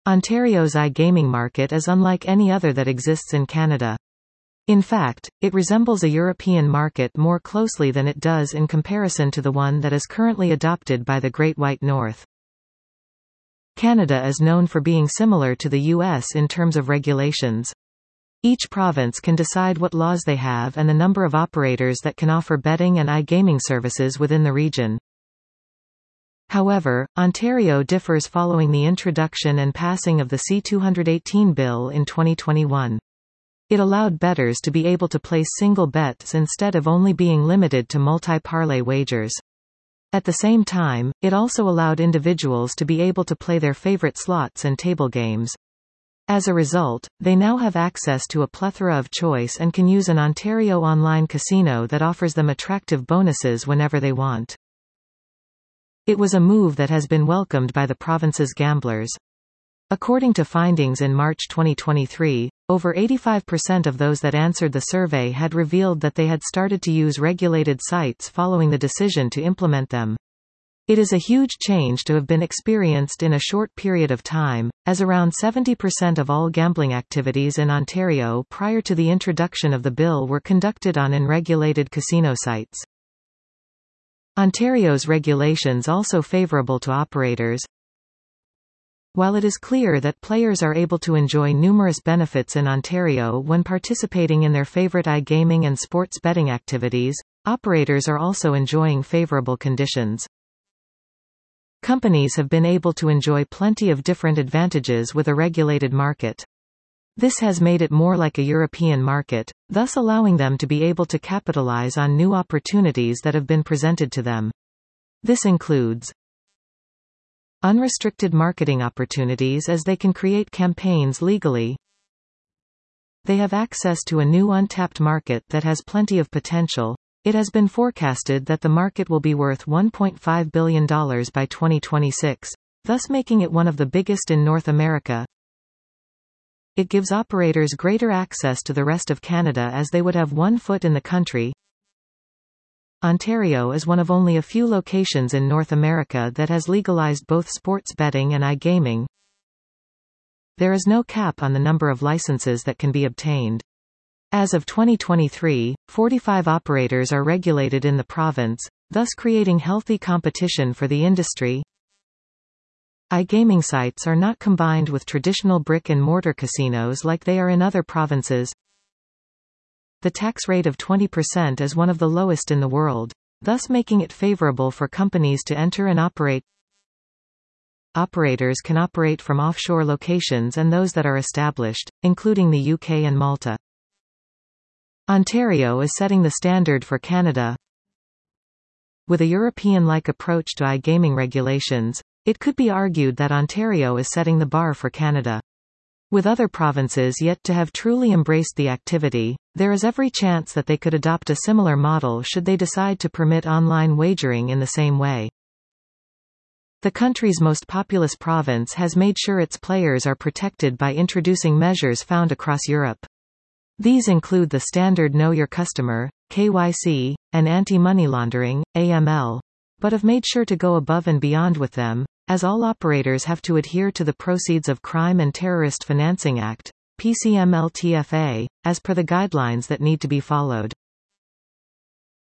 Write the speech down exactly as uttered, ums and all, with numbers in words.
Ontario's iGaming market is unlike any other that exists in Canada. In fact, it resembles a European market more closely than it does in comparison to the one that is currently adopted by the Great White North. Canada is known for being similar to the U S in terms of regulations. Each province can decide what laws they have and the number of operators that can offer betting and iGaming services within the region. However, Ontario differs following the introduction and passing of the C two eighteen bill in twenty twenty-one. It allowed bettors to be able to place single bets instead of only being limited to multi-parlay wagers. At the same time, it also allowed individuals to be able to play their favorite slots and table games. As a result, they now have access to a plethora of choice and can use an Ontario online casino that offers them attractive bonuses whenever they want. It was a move that has been welcomed by the province's gamblers. According to findings in March twenty twenty-three, over eighty-five percent of those that answered the survey had revealed that they had started to use regulated sites following the decision to implement them. It is a huge change to have been experienced in a short period of time, as around seventy percent of all gambling activities in Ontario prior to the introduction of the bill were conducted on unregulated casino sites. Ontario's regulations also favorable to operators. While it is clear that players are able to enjoy numerous benefits in Ontario when participating in their favorite iGaming and sports betting activities, operators are also enjoying favorable conditions. Companies have been able to enjoy plenty of different advantages with a regulated market. This has made it more like a European market, thus allowing them to be able to capitalize on new opportunities that have been presented to them. This includes unrestricted marketing opportunities as they can create campaigns legally. They have access to a new untapped market that has plenty of potential. It has been forecasted that the market will be worth one point five billion dollars by twenty twenty-six, thus making it one of the biggest in North America. It gives operators greater access to the rest of Canada as they would have one foot in the country. Ontario is one of only a few locations in North America that has legalized both sports betting and iGaming. There is no cap on the number of licenses that can be obtained. As of twenty twenty-three, forty-five operators are regulated in the province, thus creating healthy competition for the industry. iGaming sites are not combined with traditional brick-and-mortar casinos like they are in other provinces. The tax rate of twenty percent is one of the lowest in the world, thus making it favorable for companies to enter and operate. Operators can operate from offshore locations and those that are established, including the U K and Malta. Ontario is setting the standard for Canada. With a European-like approach to iGaming regulations, it could be argued that Ontario is setting the bar for Canada. With other provinces yet to have truly embraced the activity, there is every chance that they could adopt a similar model should they decide to permit online wagering in the same way. The country's most populous province has made sure its players are protected by introducing measures found across Europe. These include the standard Know Your Customer, K Y C, and anti-money laundering, A M L, but have made sure to go above and beyond with them, as all operators have to adhere to the Proceeds of Crime and Terrorist Financing Act, P C M L T F A, as per the guidelines that need to be followed.